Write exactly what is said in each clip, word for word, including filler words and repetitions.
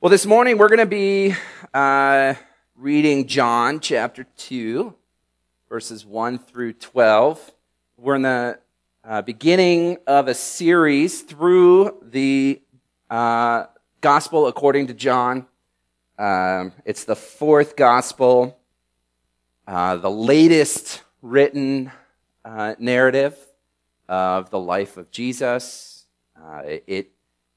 Well, this morning we're going to be uh, reading John chapter two, verses one through twelve. We're in the uh, beginning of a series through the uh, Gospel according to John. Um, it's the fourth Gospel, uh, the latest written uh, narrative of the life of Jesus. Uh, it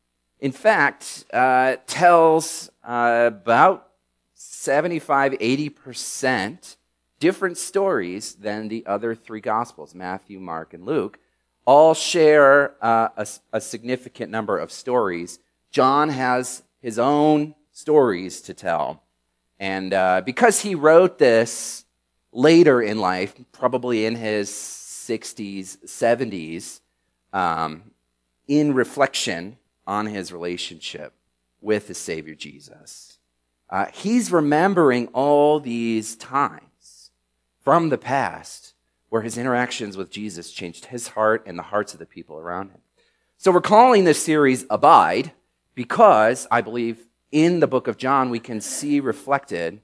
In fact, uh, tells uh, about seventy-five, eighty percent different stories than the other three Gospels, Matthew, Mark, and Luke. All share uh, a, a significant number of stories. John has his own stories to tell. And uh, because he wrote this later in life, probably in his sixties, seventies, um, in reflection on his relationship with his Savior Jesus. Uh, he's remembering all these times from the past where his interactions with Jesus changed his heart and the hearts of the people around him. So we're calling this series Abide because I believe in the book of John we can see reflected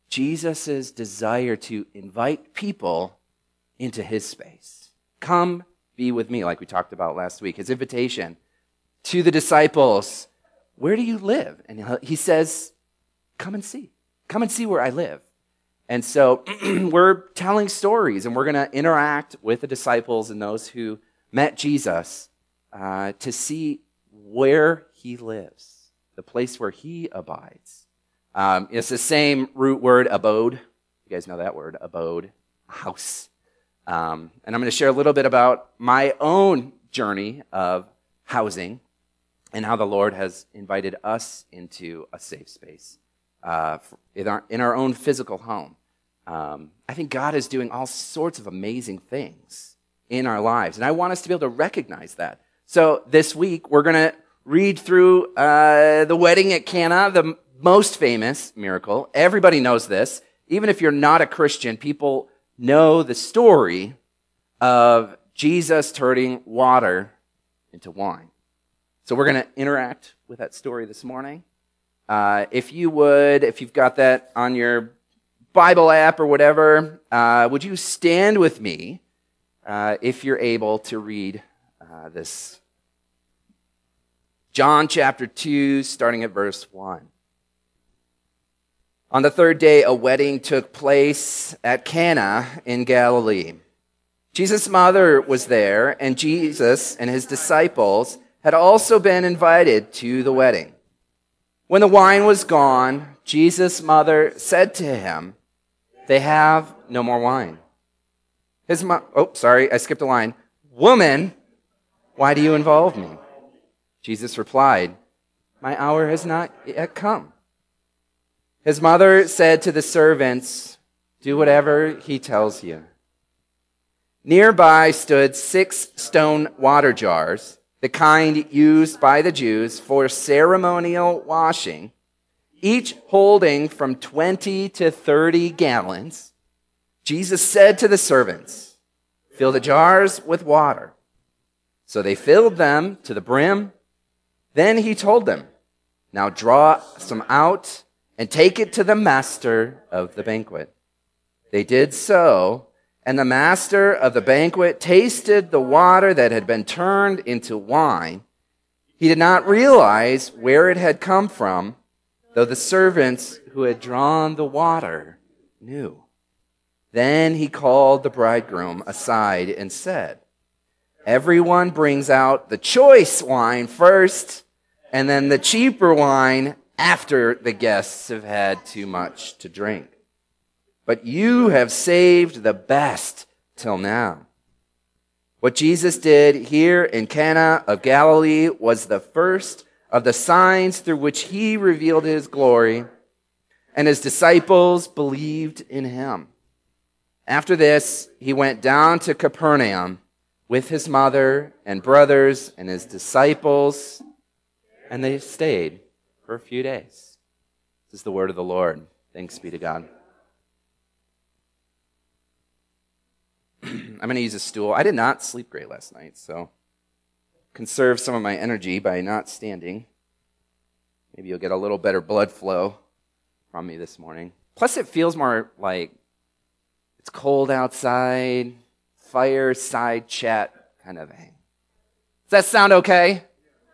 Jesus' desire to invite people into his space. Come be with me, like we talked about last week. His invitation to the disciples, where do you live? And he says, come and see. Come and see where I live. And so we're telling stories, and we're going to interact with the disciples and those who met Jesus uh, to see where he lives, the place where he abides. Um, it's the same root word, abode. You guys know that word, abode, house. Um, and I'm going to share a little bit about my own journey of housing and how the Lord has invited us into a safe space uh, in, our, in our own physical home. Um, I think God is doing all sorts of amazing things in our lives, and I want us to be able to recognize that. So this week, we're going to read through uh, the wedding at Cana, the most famous miracle. Everybody knows this. Even if you're not a Christian, people know the story of Jesus turning water into wine. So we're going to interact with that story this morning. Uh, if you would, if you've got that on your Bible app or whatever, uh, would you stand with me uh, if you're able to read uh, this? John chapter two, starting at verse one. On the third day, a wedding took place at Cana in Galilee. Jesus' mother was there, and Jesus and his disciples had also been invited to the wedding. When the wine was gone, Jesus' mother said to him, "They have no more wine." His mo- oh, sorry, I skipped a line. "Woman, why do you involve me?" Jesus replied, "My hour has not yet come." His mother said to the servants, "Do whatever he tells you." Nearby stood six stone water jars, the kind used by the Jews for ceremonial washing, each holding from twenty to thirty gallons. Jesus said to the servants, "Fill the jars with water." So they filled them to the brim. Then he told them, "Now draw some out and take it to the master of the banquet." They did so. And the master of the banquet tasted the water that had been turned into wine. He did not realize where it had come from, though the servants who had drawn the water knew. Then he called the bridegroom aside and said, "Everyone brings out the choice wine first, and then the cheaper wine after the guests have had too much to drink. But you have saved the best till now." What Jesus did here in Cana of Galilee was the first of the signs through which he revealed his glory, and his disciples believed in him. After this, he went down to Capernaum with his mother and brothers and his disciples, and they stayed for a few days. This is the word of the Lord. Thanks be to God. I'm going to use a stool. I did not sleep great last night, so conserve some of my energy by not standing. Maybe you'll get a little better blood flow from me this morning. Plus, it feels more like it's cold outside, fireside chat kind of thing. Does that sound okay?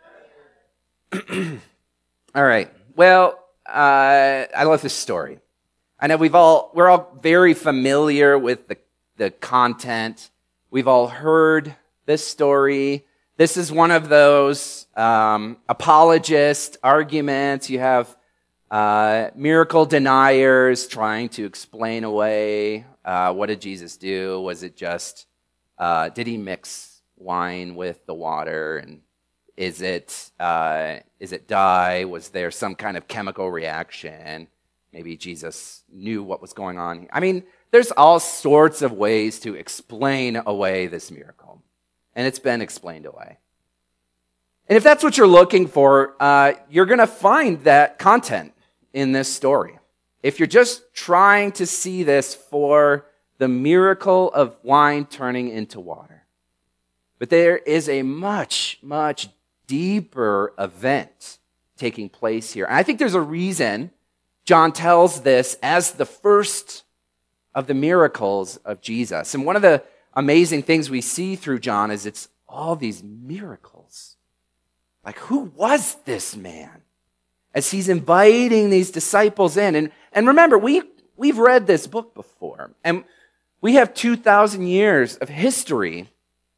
All right. Well, uh, I love this story. I know we've all we're all very familiar with the the content. We've all heard this story. This is one of those um, apologist arguments. You have uh, miracle deniers trying to explain away uh, what did Jesus do? Was it just uh, did he mix wine with the water? And is it uh, is it dye? Was there some kind of chemical reaction? Maybe Jesus knew what was going on. I mean, there's all sorts of ways to explain away this miracle. And it's been explained away. And if that's what you're looking for, uh, you're going to find that content in this story. If you're just trying to see this for the miracle of wine turning into water. But there is a much, much deeper event taking place here. And I think there's a reason John tells this as the first of the miracles of Jesus. And one of the amazing things we see through John is it's all these miracles. Like, who was this man? As he's inviting these disciples in. And, and remember, we, we've read this book before. And we have two thousand years of history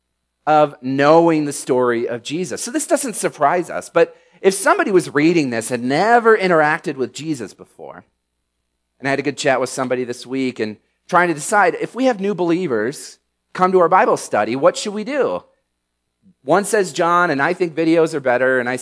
of knowing the story of Jesus. So this doesn't surprise us. But if somebody was reading this and never interacted with Jesus before, and I had a good chat with somebody this week and trying to decide, if we have new believers come to our Bible study, what should we do? One says John, and I think videos are better, and I,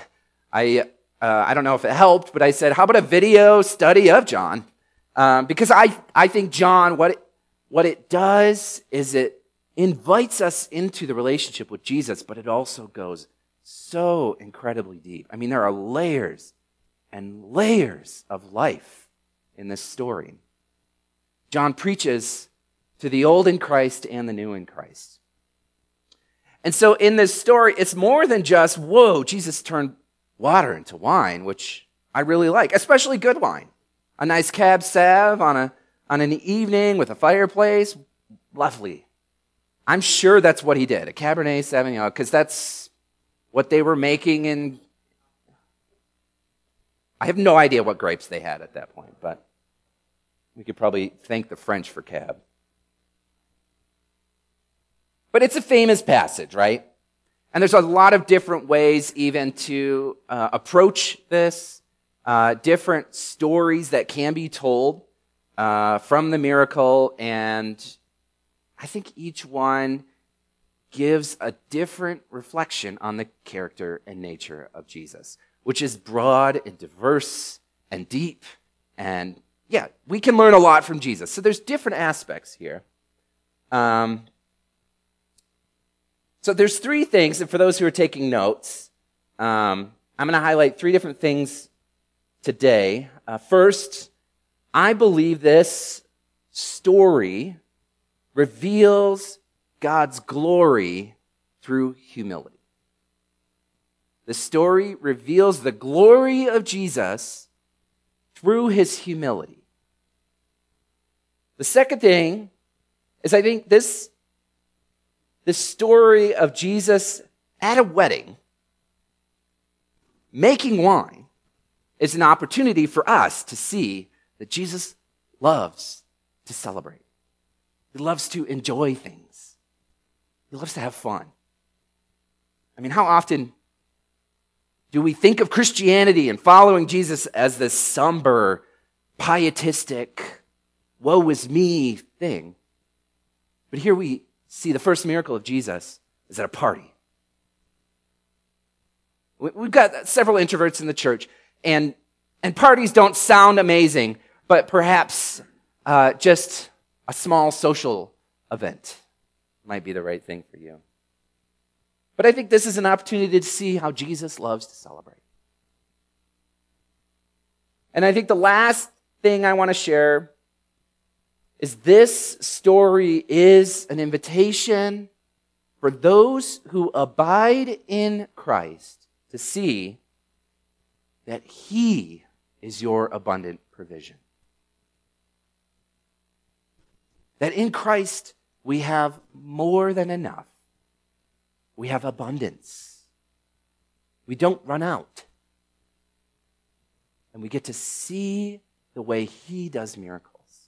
I, uh, I don't know if it helped, but I said, how about a video study of John? Um, because I, I think John, what it, what it does is it invites us into the relationship with Jesus, but it also goes so incredibly deep. I mean, there are layers and layers of life in this story. John preaches to the old in Christ and the new in Christ. And so in this story, it's more than just, whoa, Jesus turned water into wine, which I really like, especially good wine. A nice cab sauv on a on an evening with a fireplace, lovely. I'm sure that's what he did, a Cabernet Sauvignon, because that's what they were making in... I have no idea what grapes they had at that point, but we could probably thank the French for cab. But it's a famous passage, right? And there's a lot of different ways even to uh, approach this, uh, different stories that can be told uh, from the miracle, and I think each one gives a different reflection on the character and nature of Jesus, which is broad and diverse and deep. And yeah, we can learn a lot from Jesus. So there's different aspects here. Um, so there's three things, and for those who are taking notes, um, I'm going to highlight three different things today. Uh, first, I believe this story reveals God's glory through humility. The story reveals the glory of Jesus through his humility. The second thing is I think this, this story of Jesus at a wedding making wine is an opportunity for us to see that Jesus loves to celebrate. He loves to enjoy things. He loves to have fun. I mean, how often do we think of Christianity and following Jesus as this somber, pietistic, woe is me thing? But here we see the first miracle of Jesus is at a party. We've got several introverts in the church, and, and parties don't sound amazing, but perhaps uh, just a small social event might be the right thing for you. But I think this is an opportunity to see how Jesus loves to celebrate. And I think the last thing I want to share is this story is an invitation for those who abide in Christ to see that he is your abundant provision. That in Christ we have more than enough. We have abundance. We don't run out. And we get to see the way he does miracles.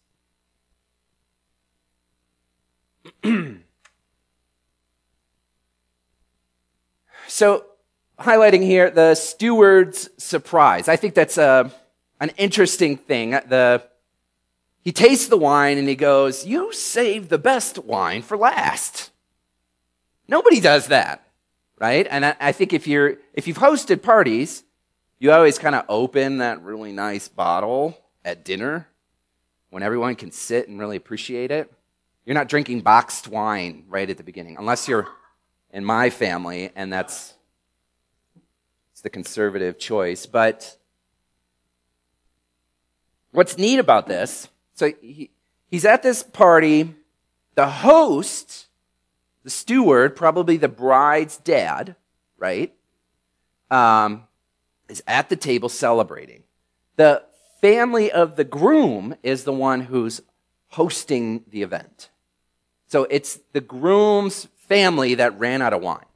So, highlighting here the steward's surprise. I think that's a, an interesting thing. The, he tastes the wine and he goes, "You saved the best wine for last." Nobody does that, right? And I, I think if you're if you've hosted parties, you always kind of open that really nice bottle at dinner when everyone can sit and really appreciate it. You're not drinking boxed wine right at the beginning, unless you're in my family, and that's it's the conservative choice. But what's neat about this, so he, he's at this party, the host, the steward, probably the bride's dad, right, um, is at the table celebrating. The family of the groom is the one who's hosting the event. So it's the groom's family that ran out of wine.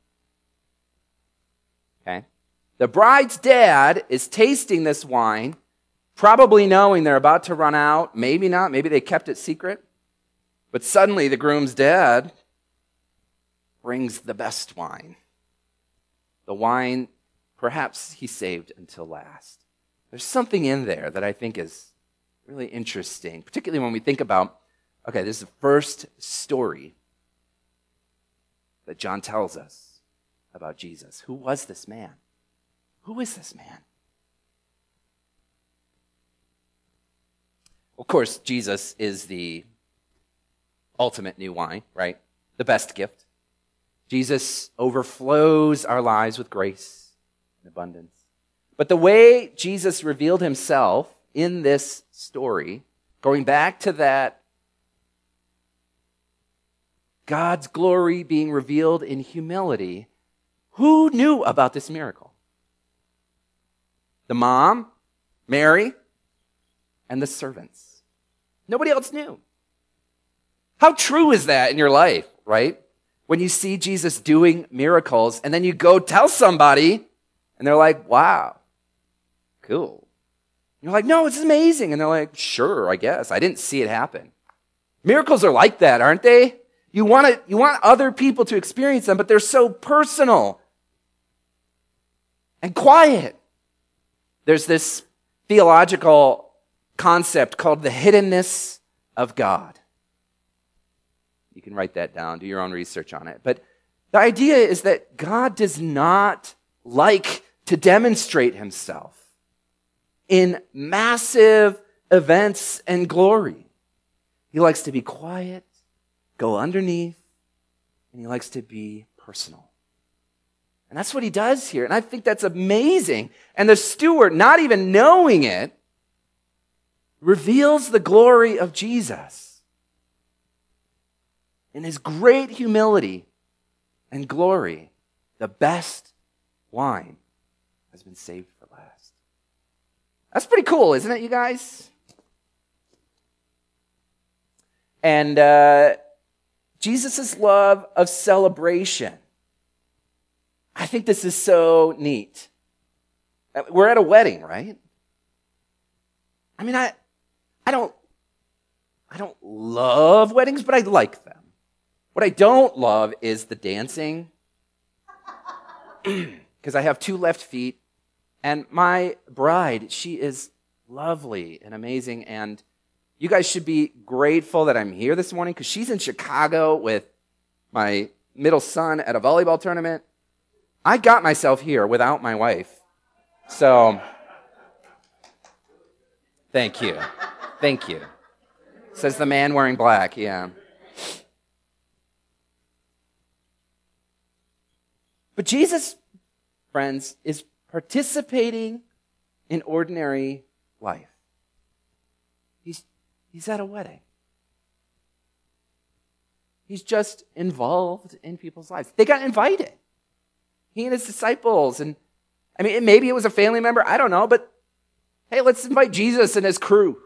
Okay? The bride's dad is tasting this wine, probably knowing they're about to run out. Maybe not. Maybe they kept it secret. But suddenly the groom's dad brings the best wine. The wine perhaps he saved until last. There's something in there that I think is really interesting, particularly when we think about, okay, this is the first story that John tells us about Jesus. Who was this man? Who is this man? Of course, Jesus is the ultimate new wine, right? The best gift. Jesus overflows our lives with grace and abundance. But the way Jesus revealed himself in this story, going back to that God's glory being revealed in humility, who knew about this miracle? The mom, Mary, and the servants. Nobody else knew. How true is that in your life, right? When you see Jesus doing miracles and then you go tell somebody and they're like, "Wow, cool." You're like, "No, it's amazing." And they're like, "Sure, I guess. I didn't see it happen." Miracles are like that, aren't they? You want to, you want other people to experience them, but they're so personal and quiet. There's this theological concept called the hiddenness of God. You can write that down, do your own research on it. But the idea is that God does not like to demonstrate himself in massive events and glory. He likes to be quiet, go underneath, and he likes to be personal. And that's what he does here. And I think that's amazing. And the steward, not even knowing it, reveals the glory of Jesus. In his great humility and glory, the best wine has been saved for last. That's pretty cool, isn't it, you guys? And uh, Jesus' love of celebration. I think this is so neat. We're at a wedding, right? I mean, I, I don't, I don't love weddings, but I like them. What I don't love is the dancing, because I have two left feet, and my bride, she is lovely and amazing, and you guys should be grateful that I'm here this morning, because she's in Chicago with my middle son at a volleyball tournament. I got myself here without my wife. So, thank you. Thank you. Says the man wearing black, yeah. But Jesus, friends, is participating in ordinary life. He's, he's at a wedding. He's just involved in people's lives. They got invited. He and his disciples, and I mean, maybe it was a family member. I don't know. But hey, let's invite Jesus and his crew.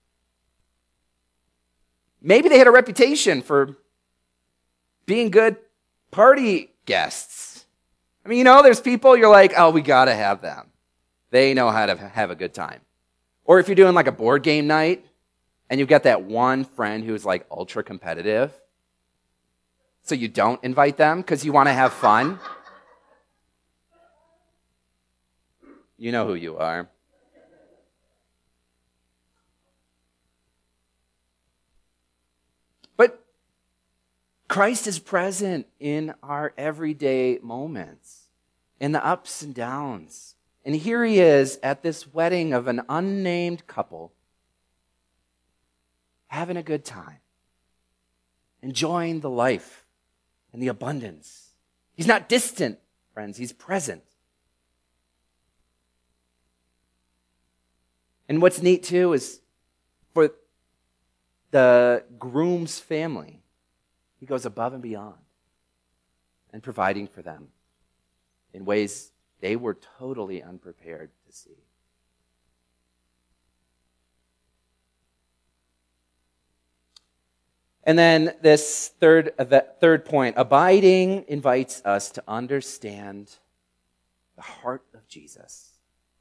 Maybe they had a reputation for being good party guests. I mean, you know, there's people you're like, oh, we got to have them. They know how to have a good time. Or if you're doing like a board game night and you've got that one friend who's like ultra competitive, so you don't invite them because you want to have fun. You know who you are. But Christ is present in our everyday moments, in the ups and downs. And here he is at this wedding of an unnamed couple, having a good time, enjoying the life and the abundance. He's not distant, friends. He's present. And what's neat, too, is for the groom's family, he goes above and beyond and providing for them in ways they were totally unprepared to see. And then this third, third point, abiding invites us to understand the heart of Jesus.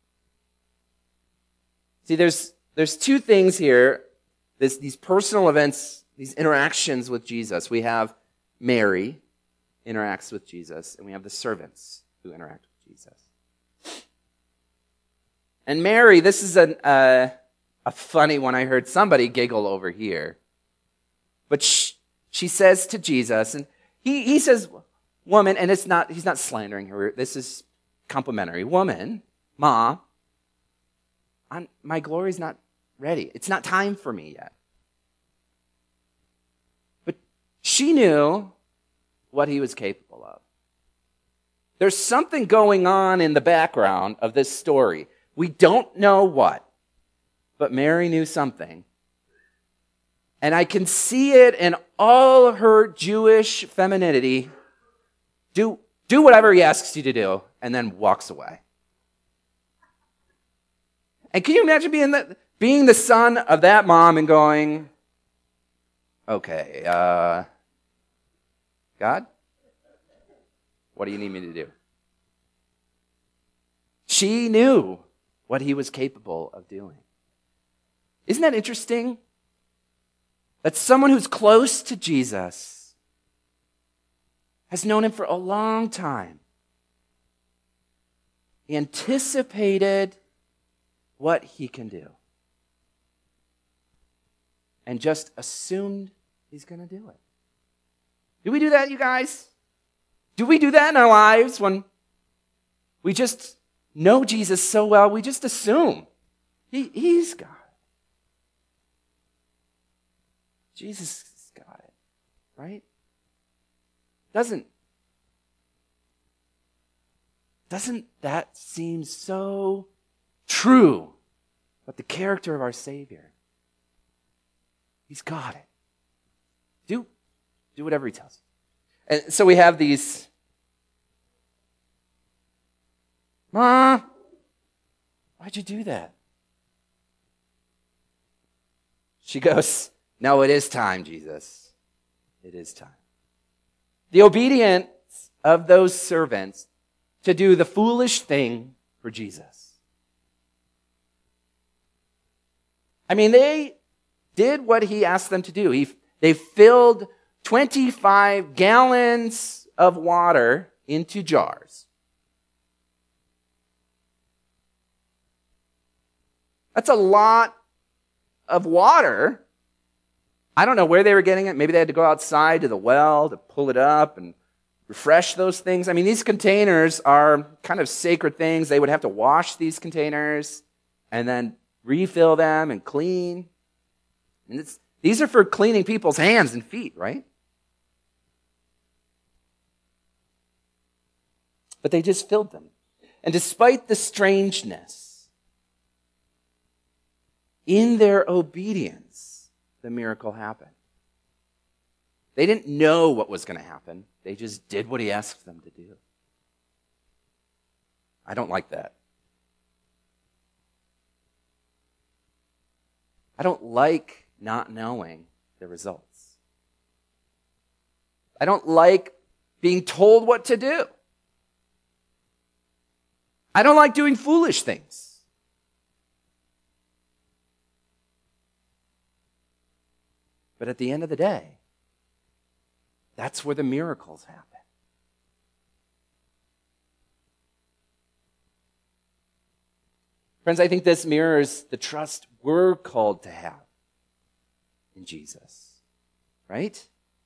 See, there's, there's two things here, this, these personal events, these interactions with Jesus. We have Mary interacts with Jesus, and we have the servants who interact with Jesus. And Mary, this is a, uh, a funny one I heard somebody giggle over here. But she, she says to Jesus, and he, he says, woman, and it's not, he's not slandering her. This is complimentary. Woman, Ma, I'm, my glory's not ready. It's not time for me yet. But she knew what he was capable of. There's something going on in the background of this story. We don't know what, but Mary knew something. And I can see it in all her Jewish femininity. Do, do whatever he asks you to do, and then walks away. And can you imagine being the, being the son of that mom and going, okay, uh, God, what do you need me to do? She knew what he was capable of doing. Isn't that interesting? That someone who's close to Jesus has known him for a long time. He anticipated what he can do and just assumed he's going to do it. Do we do that, you guys? Do we do that in our lives when we just know Jesus so well, we just assume he, he's God? Jesus has got it, right? Doesn't, doesn't that seem so true about the character of our Savior? He's got it. Do, do whatever he tells you. And so we have these, Ma, why'd you do that? She goes, no, it is time, Jesus. It is time. The obedience of those servants to do the foolish thing for Jesus. I mean, they did what he asked them to do. He, they filled twenty-five gallons of water into jars. That's a lot of water. I don't know where they were getting it. Maybe they had to go outside to the well to pull it up and refresh those things. I mean, these containers are kind of sacred things. They would have to wash these containers and then refill them and clean. And it's, these are for cleaning people's hands and feet, right? But they just filled them. And despite the strangeness, in their obedience, the miracle happened. They didn't know what was going to happen. They just did what he asked them to do. I don't like that. I don't like not knowing the results. I don't like being told what to do. I don't like doing foolish things. But at the end of the day, that's where the miracles happen. Friends, I think this mirrors the trust we're called to have in Jesus, right?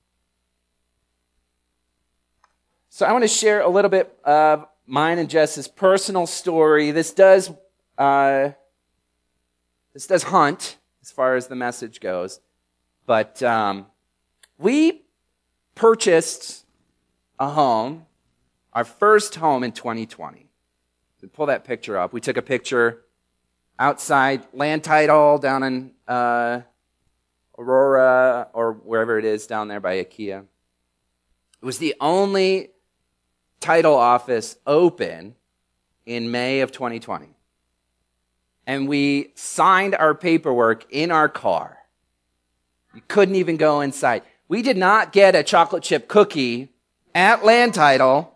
So I want to share a little bit of mine and Jess's personal story. This does, uh, this does hunt as far as the message goes, but um, we purchased a home, our first home in twenty twenty. So pull that picture up. We took a picture outside land title down in uh, Aurora or wherever it is down there by IKEA. It was the only title office open in May of twenty twenty. And we signed our paperwork in our car. You couldn't even go inside. We did not get a chocolate chip cookie at land title.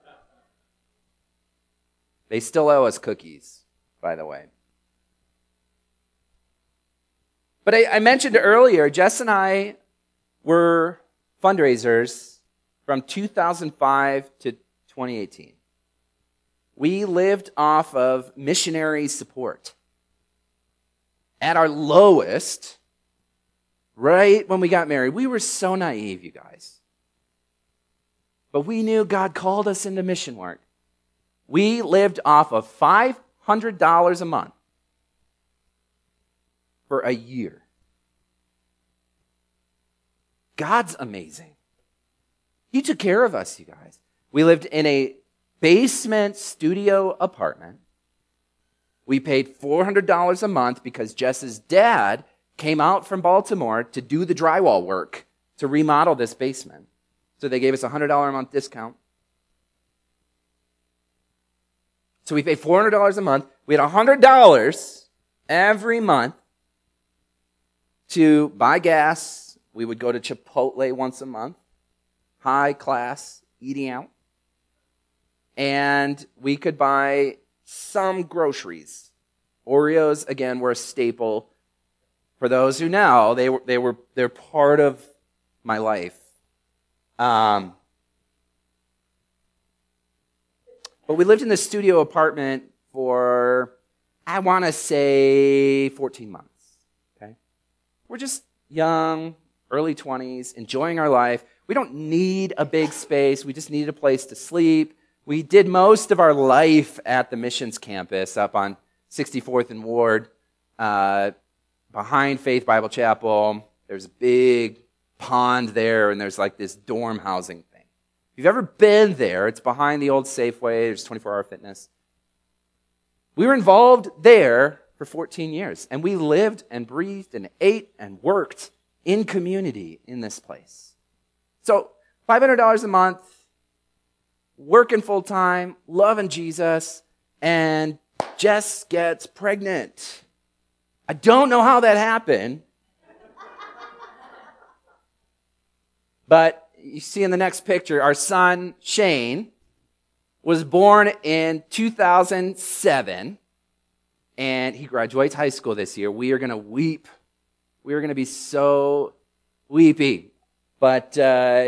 They still owe us cookies, by the way. But I, I mentioned earlier, Jess and I were fundraisers from two thousand five to twenty eighteen. We lived off of missionary support. At our lowest, right when we got married, we were so naive, you guys. But we knew God called us into mission work. We lived off of five hundred dollars a month for a year. God's amazing. He took care of us, you guys. We lived in a basement studio apartment. We paid four hundred dollars a month because Jess's dad came out from Baltimore to do the drywall work to remodel this basement. So they gave us a one hundred dollars a month discount. So we paid four hundred dollars a month. We had one hundred dollars every month to buy gas. We would go to Chipotle once a month. High class eating out. And we could buy some groceries. Oreos, again, were a staple. For those who know, they were they were they're part of my life. Um, but we lived in this studio apartment for, I want to say, fourteen months. Okay, we're just young, early twenties, enjoying our life. We don't need a big space. We just need a place to sleep. We did most of our life at the missions campus up on sixty-fourth and Ward, uh, behind Faith Bible Chapel. There's a big pond there, and there's like this dorm housing thing. If you've ever been there, it's behind the old Safeway. There's twenty-four hour fitness. We were involved there for fourteen years, and we lived and breathed and ate and worked in community in this place. So five hundred dollars a month, working full-time, loving Jesus, and Jess gets pregnant. I don't know how that happened. But you see in the next picture, our son, Shane, was born in two thousand seven, and he graduates high school this year. We are going to weep. We are going to be so weepy. But, uh,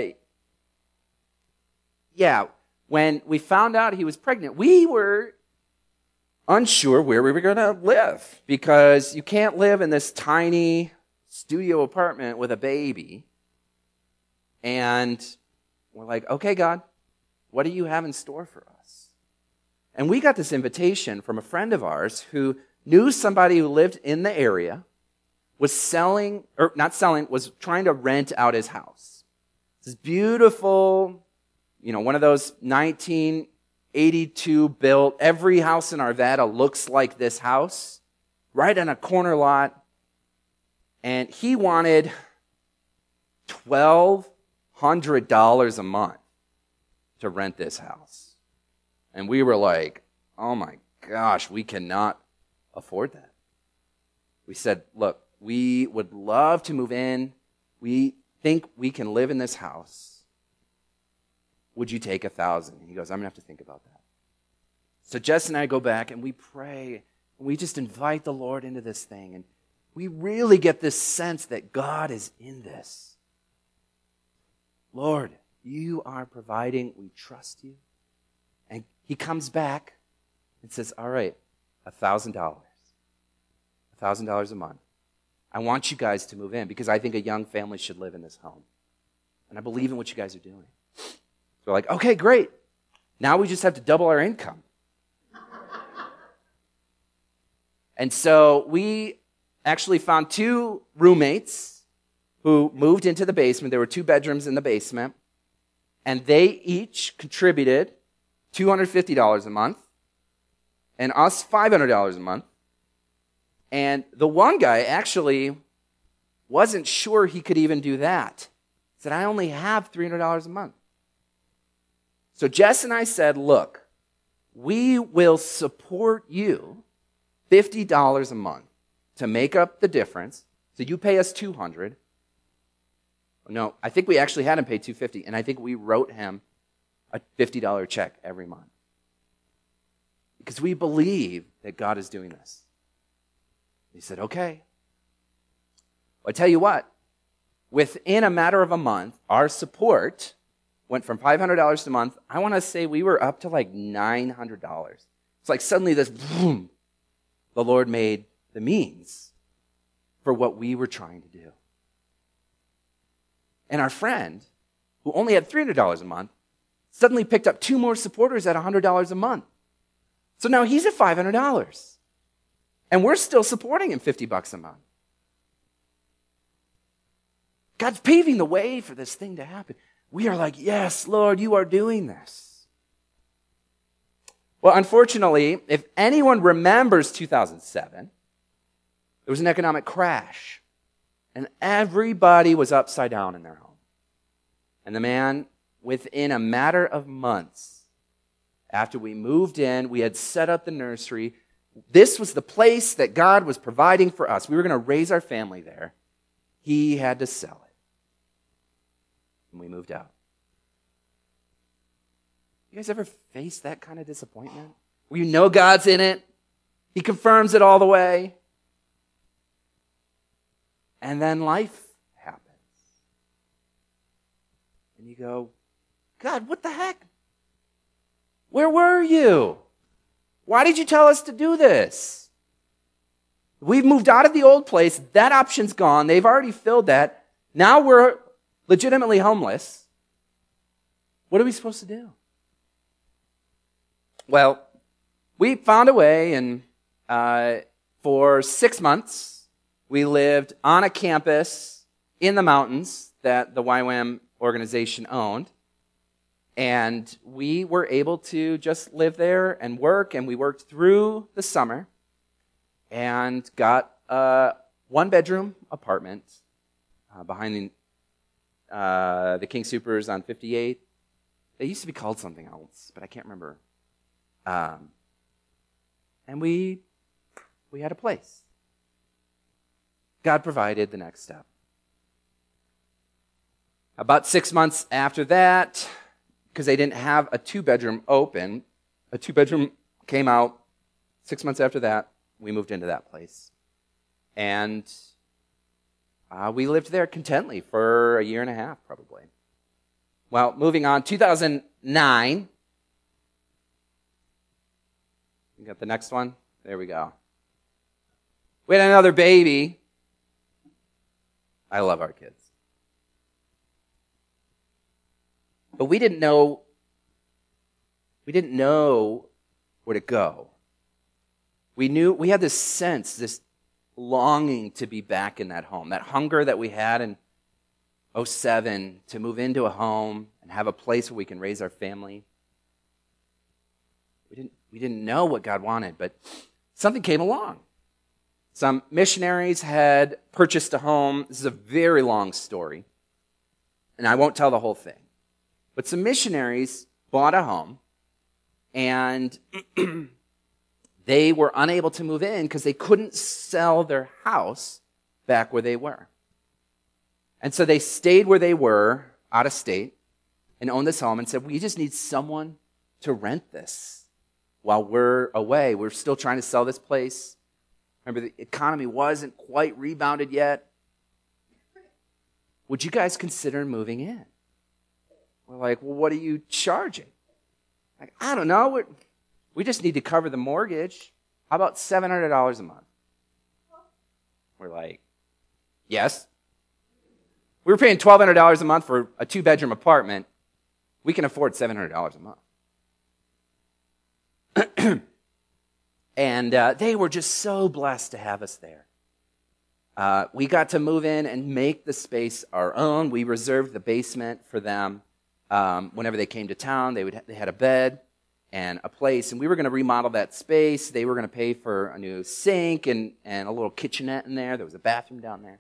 yeah, when we found out he was pregnant, we were unsure where we were going to live, because you can't live in this tiny studio apartment with a baby. And we're like, okay, God, what do you have in store for us? And we got this invitation from a friend of ours who knew somebody who lived in the area, was selling, or not selling, was trying to rent out his house. This beautiful, you know, one of those nineteen eighty-two built, every house in Arvada looks like this house, right on a corner lot. And he wanted twelve hundred dollars a month to rent this house. And we were like, oh my gosh, we cannot afford that. We said, look, we would love to move in. We think we can live in this house. Would you take a thousand? And he goes, I'm going to have to think about that. So Jess and I go back and we pray. And we just invite the Lord into this thing. And we really get this sense that God is in this. Lord, you are providing. We trust you. And he comes back and says, all right, a thousand dollars. A thousand dollars a month. I want you guys to move in because I think a young family should live in this home. And I believe in what you guys are doing. So we're like, okay, great. Now we just have to double our income. And so we actually found two roommates who moved into the basement. There were two bedrooms in the basement. And they each contributed two hundred fifty dollars a month and us five hundred dollars a month. And the one guy actually wasn't sure he could even do that. He said, I only have three hundred dollars a month. So Jess and I said, look, we will support you fifty dollars a month to make up the difference. So you pay us two hundred dollars. No, I think we actually had him pay two hundred fifty dollars, and I think we wrote him a fifty dollars check every month. Because we believe that God is doing this. He said, okay. Well, I tell you what, within a matter of a month, our support went from five hundred dollars a month, I want to say we were up to like nine hundred dollars. It's like suddenly this, boom, the Lord made the means for what we were trying to do. And our friend, who only had three hundred dollars a month, suddenly picked up two more supporters at one hundred dollars a month. So now he's at five hundred dollars. And we're still supporting him fifty bucks a month. God's paving the way for this thing to happen. We are like, yes, Lord, you are doing this. Well, unfortunately, if anyone remembers two thousand seven, there was an economic crash. And everybody was upside down in their home. And the man, within a matter of months, after we moved in, we had set up the nursery. This was the place that God was providing for us. We were going to raise our family there. He had to sell it. And we moved out. You guys ever face that kind of disappointment? Where you know God's in it. He confirms it all the way. And then life happens. And you go, God, what the heck? Where were you? Why did you tell us to do this? We've moved out of the old place. That option's gone. They've already filled that. Now we're legitimately homeless. What are we supposed to do? Well, we found a way, and uh, for six months, we lived on a campus in the mountains that the Y WAM organization owned. And we were able to just live there and work, and we worked through the summer and got a one-bedroom apartment uh, behind the, uh, the King Supers on fifty-eighth. They used to be called something else, but I can't remember. Um, and we we had a place. God provided the next step. About six months after that, because they didn't have a two-bedroom open, a two-bedroom came out. Six months after that, we moved into that place. And uh, we lived there contently for a year and a half, probably. Well, moving on, two thousand nine. You got the next one? There we go. We had another baby. I love our kids. But we didn't know, we didn't know where to go. We knew, we had this sense, this longing to be back in that home, that hunger that we had in oh seven to move into a home and have a place where we can raise our family. We didn't, we didn't know what God wanted, but something came along. Some missionaries had purchased a home. This is a very long story, and I won't tell the whole thing. But some missionaries bought a home, and they were unable to move in because they couldn't sell their house back where they were. And so they stayed where they were, out of state, and owned this home and said, we just need someone to rent this while we're away. We're still trying to sell this place. Remember, the economy wasn't quite rebounded yet. Would you guys consider moving in? We're like, well, what are you charging? Like, I don't know. We're, we just need to cover the mortgage. How about seven hundred dollars a month? We're like, yes. We were paying twelve hundred dollars a month for a two-bedroom apartment. We can afford seven hundred dollars a month. And uh, they were just so blessed to have us there. Uh, we got to move in and make the space our own. We reserved the basement for them. Um, whenever they came to town, they would ha- they had a bed and a place, and we were going to remodel that space. They were going to pay for a new sink and, and a little kitchenette in there. There was a bathroom down there.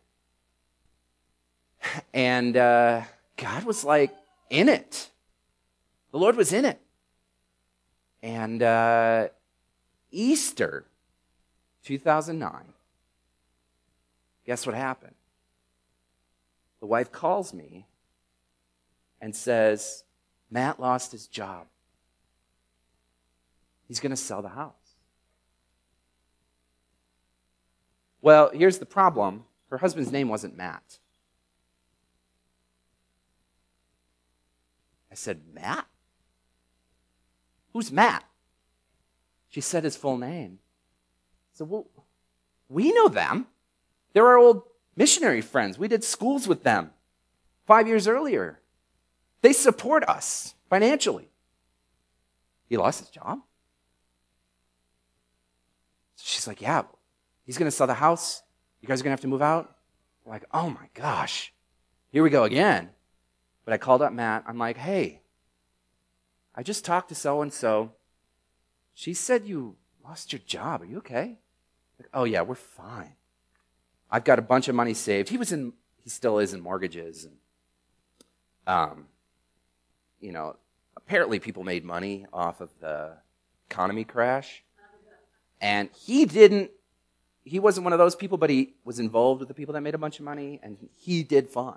And uh, God was like in it. The Lord was in it. And uh, Easter two thousand nine, guess what happened? The wife calls me and says, Matt lost his job. He's going to sell the house. Well, here's the problem. Her husband's name wasn't Matt. I said, Matt? Who's Matt? She said his full name. I said, well, we know them. They're our old missionary friends. We did schools with them five years earlier. They support us financially. He lost his job? She's like, yeah, he's going to sell the house. You guys are going to have to move out? We're like, oh my gosh, here we go again. But I called up Matt. I'm like, hey, I just talked to so-and-so. She said you lost your job. Are you okay? Like, oh yeah, we're fine. I've got a bunch of money saved. He was in, he still is in mortgages. And, um, you know, apparently people made money off of the economy crash. And he didn't, he wasn't one of those people, but he was involved with the people that made a bunch of money, and he did fine.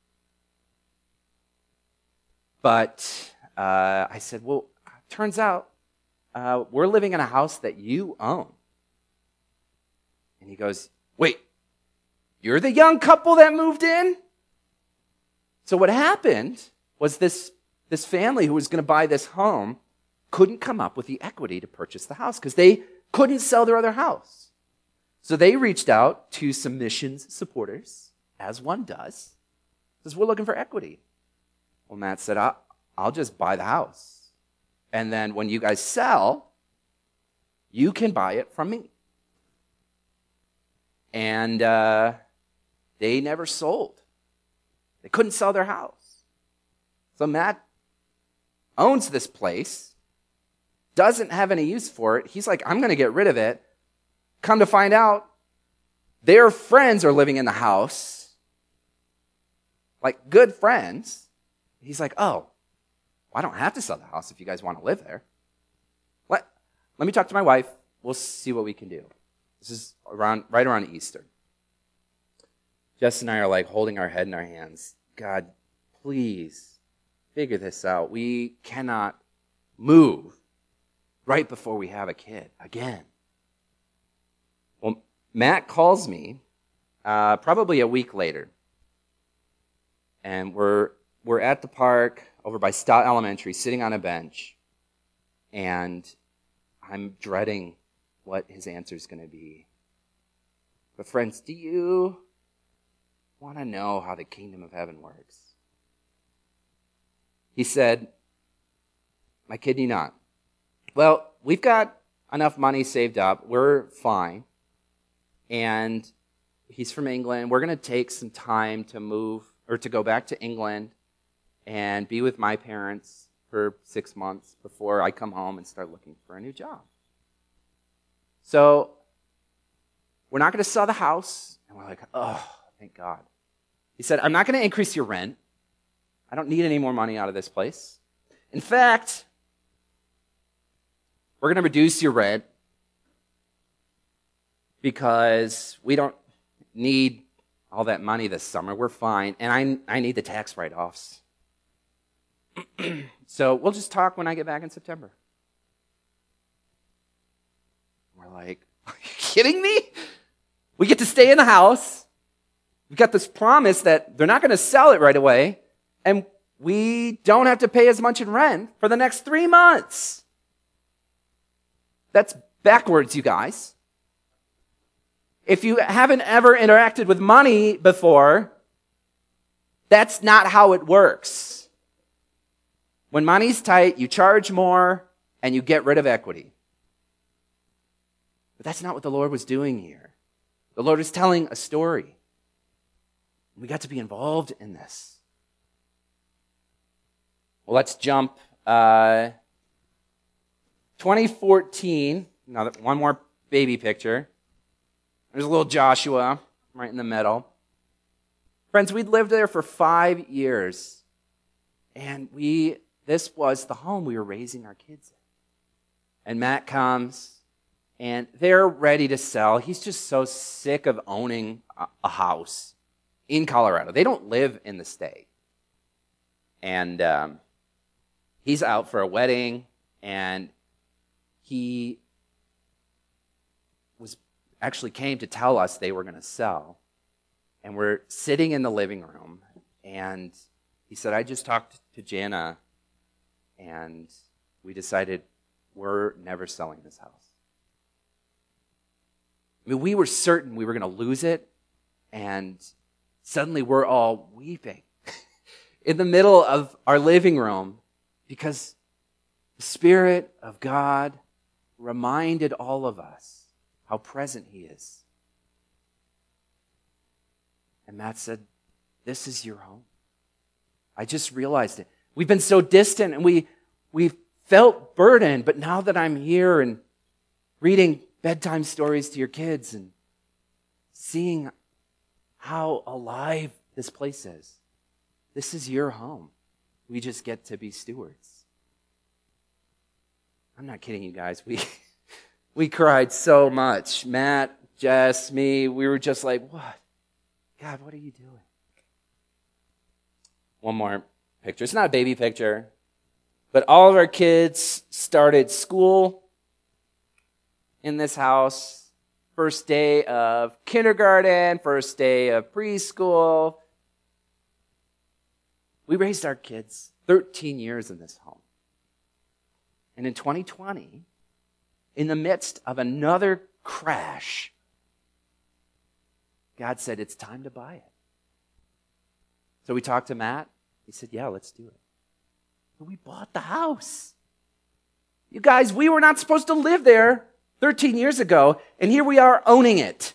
But uh, I said, well, turns out uh, we're living in a house that you own. And he goes, wait, you're the young couple that moved in? So what happened was this, this family who was going to buy this home couldn't come up with the equity to purchase the house because they couldn't sell their other house. So they reached out to some missions supporters, as one does, because we're looking for equity. Well, Matt said, I'll, I'll just buy the house. And then when you guys sell, you can buy it from me. And uh, they never sold. They couldn't sell their house. So Matt owns this place, doesn't have any use for it. He's like, I'm going to get rid of it. Come to find out, their friends are living in the house, like good friends. He's like, oh, well, I don't have to sell the house if you guys want to live there. Let, let me talk to my wife. We'll see what we can do. This is around right around Easter. Jess and I are like holding our head in our hands. God, please figure this out. We cannot move right before we have a kid again. Well, Matt calls me uh, probably a week later. And we're we're at the park over by Stott Elementary, sitting on a bench. And I'm dreading what his answer is going to be. But friends, do you want to know how the kingdom of heaven works? He said, I kid you not. Well, we've got enough money saved up. We're fine. And he's from England. We're going to take some time to move or to go back to England and be with my parents for six months before I come home and start looking for a new job. So we're not going to sell the house. And we're like, oh, thank God. He said, I'm not going to increase your rent. I don't need any more money out of this place. In fact, we're going to reduce your rent because we don't need all that money this summer. We're fine. And I, I need the tax write-offs. So we'll just talk when I get back in September. We're like, are you kidding me? We get to stay in the house. We've got this promise that they're not going to sell it right away. And we don't have to pay as much in rent for the next three months. That's backwards, you guys. If you haven't ever interacted with money before, that's not how it works. When money's tight, you charge more and you get rid of equity. But that's not what the Lord was doing here. The Lord was telling a story. We got to be involved in this. Well, let's jump. Uh, twenty fourteen, another, one more baby picture. There's a little Joshua right in the middle. Friends, we'd lived there for five years. And we this was the home we were raising our kids in. And Matt comes, and they're ready to sell. He's just so sick of owning a, a house in Colorado. They don't live in the state. And um, he's out for a wedding, and he was actually came to tell us they were going to sell. And we're sitting in the living room, and he said, I just talked to Jana, and we decided we're never selling this house. I mean, we were certain we were going to lose it, and suddenly we're all weeping in the middle of our living room because the Spirit of God reminded all of us how present He is. And Matt said, this is your home. I just realized it. We've been so distant and we we felt burdened, but now that I'm here and reading bedtime stories to your kids and seeing how alive this place is, this is your home. We just get to be stewards. I'm not kidding you guys. We we cried so much. Matt, Jess, me, we were just like, what? God, what are you doing? One more picture. It's not a baby picture, but all of our kids started school in this house. First day of kindergarten, first day of preschool. We raised our kids thirteen years in this home. And in twenty twenty, in the midst of another crash, God said, it's time to buy it. So we talked to Matt. He said, yeah, let's do it. And we bought the house. You guys, we were not supposed to live there thirteen years ago, and here we are owning it.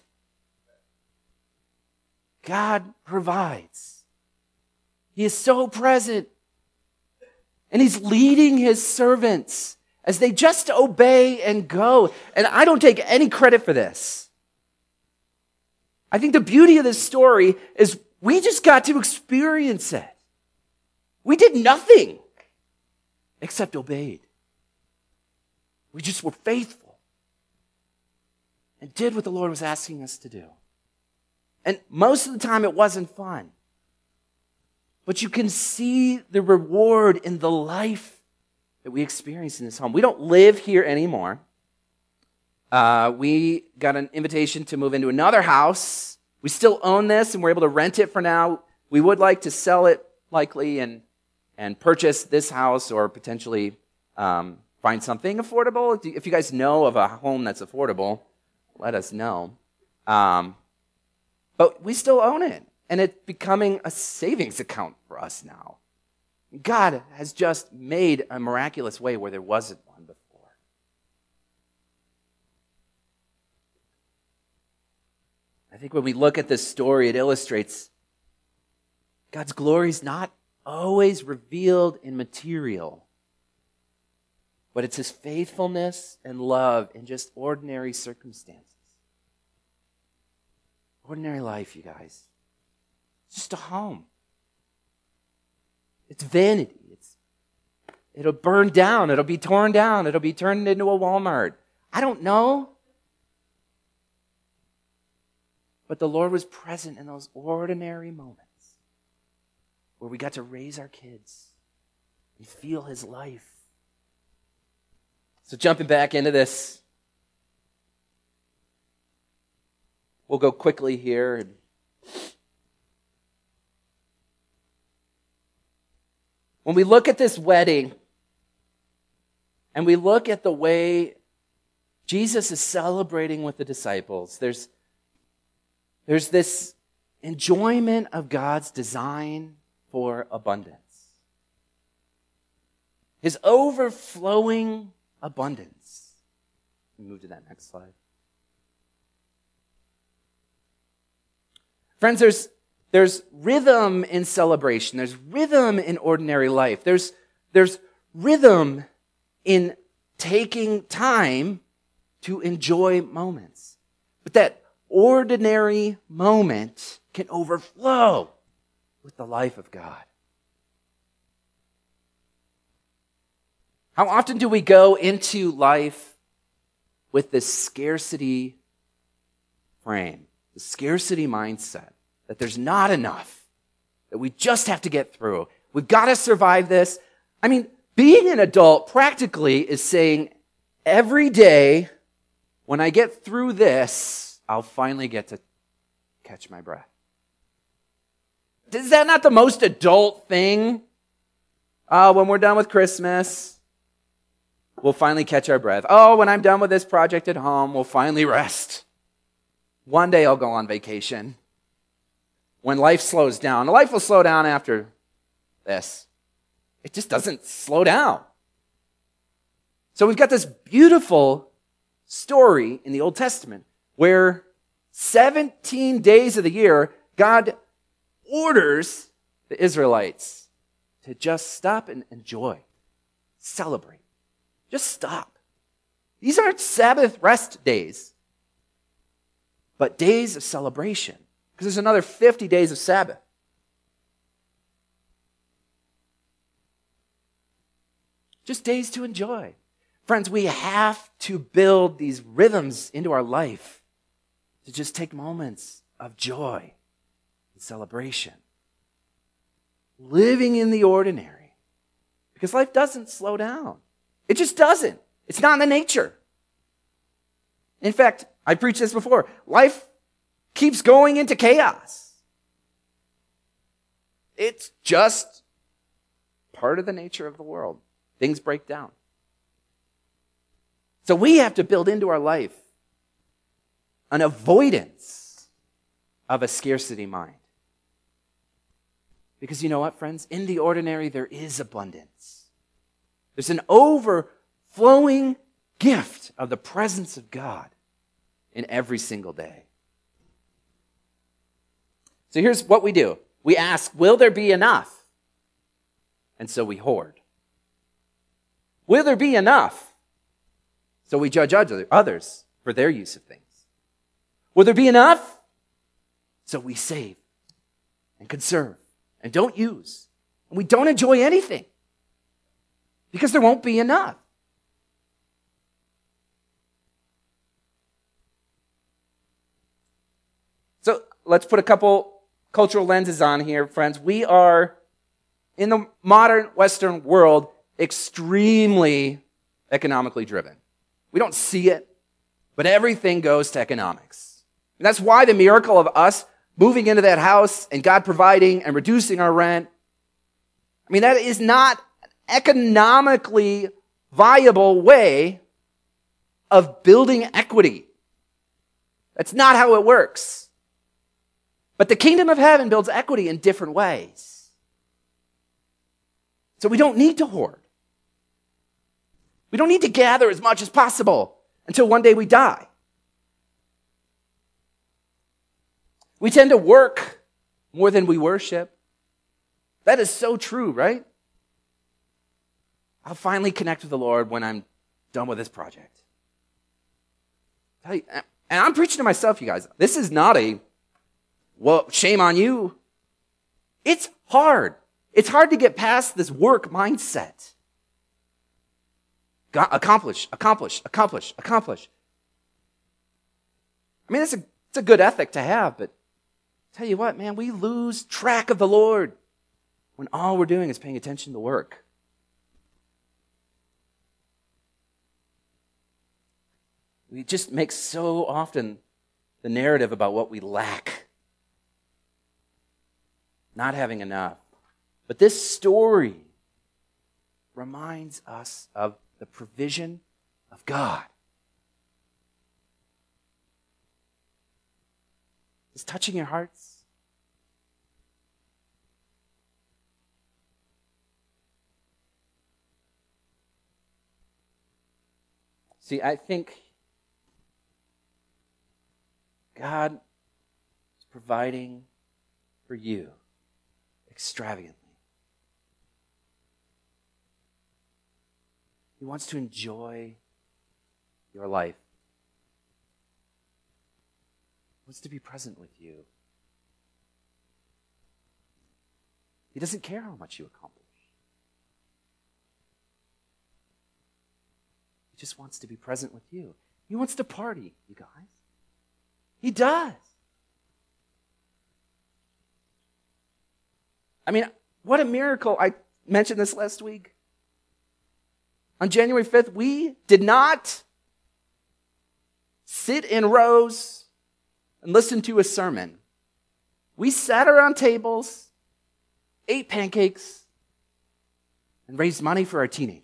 God provides. He is so present. And He's leading His servants as they just obey and go. And I don't take any credit for this. I think the beauty of this story is we just got to experience it. We did nothing except obeyed. We just were faithful and did what the Lord was asking us to do. And most of the time it wasn't fun. But you can see the reward in the life that we experience in this home. We don't live here anymore. Uh, we got an invitation to move into another house. We still own this, and we're able to rent it for now. We would like to sell it, likely, and and purchase this house or potentially um, find something affordable. If you guys know of a home that's affordable, let us know. Um, but we still own it, and it's becoming a savings account for us now. God has just made a miraculous way where there wasn't one before. I think when we look at this story, it illustrates God's glory is not always revealed in material, but it's His faithfulness and love in just ordinary circumstances. Ordinary life, you guys. It's just a home. It's vanity. It's, it'll burn down. It'll be torn down. It'll be turned into a Walmart. I don't know. But the Lord was present in those ordinary moments where we got to raise our kids and feel his life. So jumping back into this, we'll go quickly here. And when we look at this wedding and we look at the way Jesus is celebrating with the disciples, there's, there's this enjoyment of God's design for abundance. His overflowing abundance. Move to that next slide. Friends, there's, there's rhythm in celebration. There's rhythm in ordinary life. There's, there's rhythm in taking time to enjoy moments. But that ordinary moment can overflow with the life of God. How often do we go into life with this scarcity frame, the scarcity mindset, that there's not enough, that we just have to get through. We've got to survive this. I mean, being an adult practically is saying, every day when I get through this, I'll finally get to catch my breath. Is that not the most adult thing? Uh, when we're done with Christmas, we'll finally catch our breath. Oh, when I'm done with this project at home, we'll finally rest. One day I'll go on vacation. When life slows down, life will slow down after this. It just doesn't slow down. So we've got this beautiful story in the Old Testament where seventeen days of the year, God orders the Israelites to just stop and enjoy, celebrate. Just stop. These aren't Sabbath rest days, but days of celebration, because there's another fifty days of Sabbath. Just days to enjoy. Friends, we have to build these rhythms into our life to just take moments of joy and celebration. Living in the ordinary, because life doesn't slow down. It just doesn't. It's not in the nature. In fact, I preached this before. Life keeps going into chaos. It's just part of the nature of the world. Things break down. So we have to build into our life an avoidance of a scarcity mind. Because you know what, friends? In the ordinary, there is abundance. There's an overflowing gift of the presence of God in every single day. So here's what we do. We ask, will there be enough? And so we hoard. Will there be enough? So we judge others for their use of things. Will there be enough? So we save and conserve and don't use. And we don't enjoy anything because there won't be enough. So let's put a couple cultural lenses on here, friends. We are, in the modern Western world, extremely economically driven. We don't see it, but everything goes to economics. And that's why the miracle of us moving into that house and God providing and reducing our rent, I mean, that is not an economically viable way of building equity. That's not how it works. But the kingdom of heaven builds equity in different ways. So we don't need to hoard. We don't need to gather as much as possible until one day we die. We tend to work more than we worship. That is so true, right? I'll finally connect with the Lord when I'm done with this project. And I'm preaching to myself, you guys. This is not a, well, shame on you. It's hard. It's hard to get past this work mindset. Accomplish, accomplish, accomplish, accomplish. I mean, that's It's a good ethic to have, but tell you what, man, we lose track of the Lord when all we're doing is paying attention to work. We just make so often the narrative about what we lack, not having enough. But this story reminds us of the provision of God. Is touching your hearts? See, I think God is providing for you extravagantly. He wants to enjoy your life. He wants to be present with you. He doesn't care how much you accomplish. He just wants to be present with you. He wants to party, you guys. He does. I mean, what a miracle. I mentioned this last week. On January fifth, we did not sit in rows and listen to a sermon. We sat around tables, ate pancakes, and raised money for our teenagers.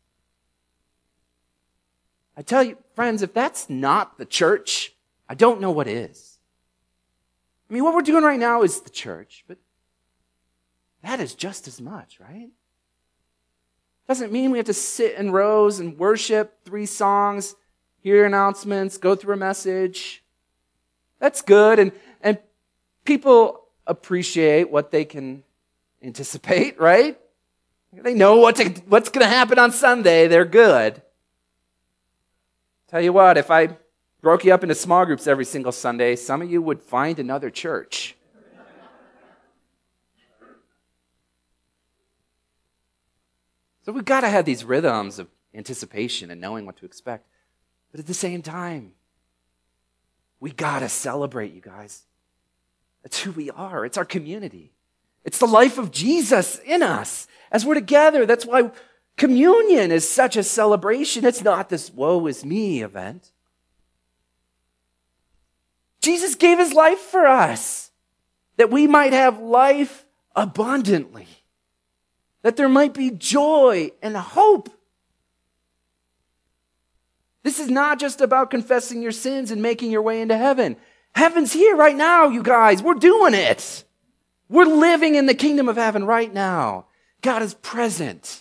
I tell you, friends, if that's not the church, I don't know what is. I mean, what we're doing right now is the church, but that is just as much, right? Doesn't mean we have to sit in rows and worship three songs, hear announcements, go through a message. That's good, and, and people appreciate what they can anticipate, right? They know what to, what's going to happen on Sunday. They're good. Tell you what, if I broke you up into small groups every single Sunday, some of you would find another church. So we've got to have these rhythms of anticipation and knowing what to expect. But at the same time, we got to celebrate, you guys. That's who we are. It's our community. It's the life of Jesus in us. As we're together, that's why communion is such a celebration. It's not this woe is me event. Jesus gave his life for us, that we might have life abundantly, that there might be joy and hope. This is not just about confessing your sins and making your way into heaven. Heaven's here right now, you guys. We're doing it. We're living in the kingdom of heaven right now. God is present.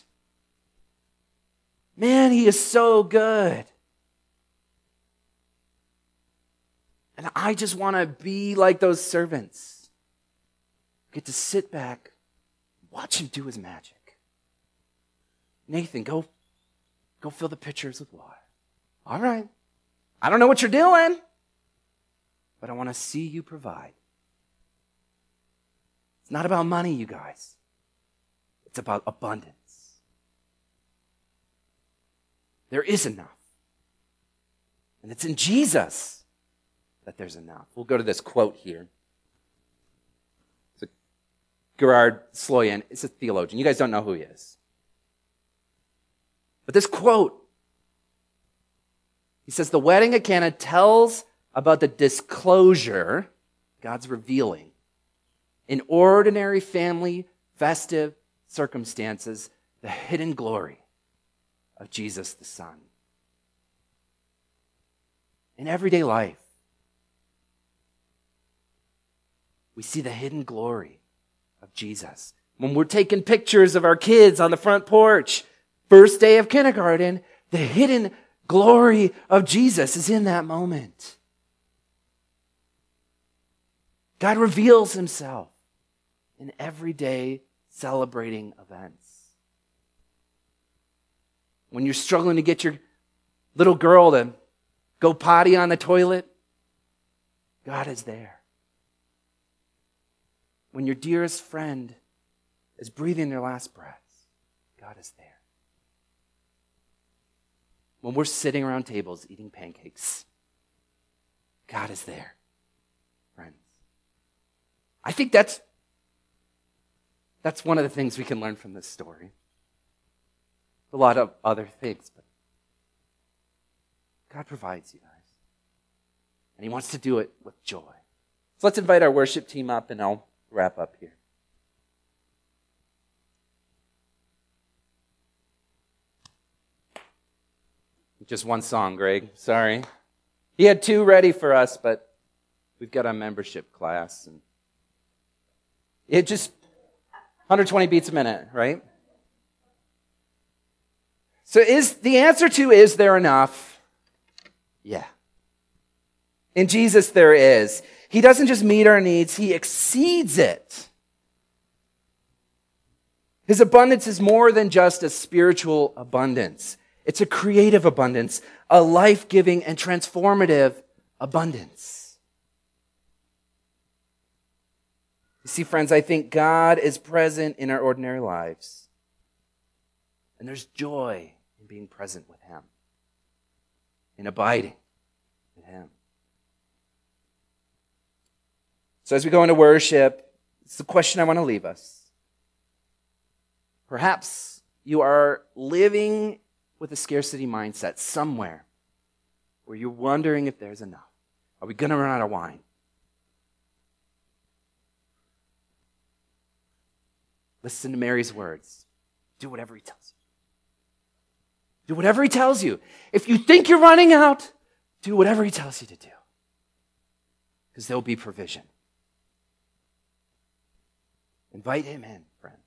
Man, he is so good. And I just want to be like those servants. Get to sit back, watch him do his magic. Nathan, go, go fill the pitchers with water. All right. I don't know what you're doing, but I want to see you provide. It's not about money, you guys. It's about abundance. There is enough. And it's in Jesus that there's enough. We'll go to this quote here. It's a Gerard Sloyan. It's a theologian. You guys don't know who he is. But this quote, he says, the wedding at Cana tells about the disclosure, God's revealing, in ordinary family, festive circumstances, the hidden glory of Jesus the Son. In everyday life, we see the hidden glory of Jesus. When we're taking pictures of our kids on the front porch, first day of kindergarten, the hidden glory of Jesus is in that moment. God reveals himself in everyday celebrating events. When you're struggling to get your little girl to go potty on the toilet, God is there. When your dearest friend is breathing their last breaths, God is there. When we're sitting around tables eating pancakes, God is there. I think that's, that's one of the things we can learn from this story. A lot of other things, but God provides, you guys. And he wants to do it with joy. So let's invite our worship team up, and I'll wrap up here. Just one song, Greg. Sorry. He had two ready for us, but we've got a membership class. And it just one hundred twenty beats a minute, right? So is the answer to is there enough? Yeah. In Jesus there is. He doesn't just meet our needs, he exceeds it. His abundance is more than just a spiritual abundance. It's a creative abundance, a life-giving and transformative abundance. You see, friends, I think God is present in our ordinary lives. And there's joy in being present with him, in abiding with him. So as we go into worship, it's the question I want to leave us. Perhaps you are living with a scarcity mindset somewhere where you're wondering if there's enough. Are we going to run out of wine? Listen to Mary's words. Do whatever he tells you. Do whatever he tells you. If you think you're running out, do whatever he tells you to do. Because there'll be provision. Invite him in, friend.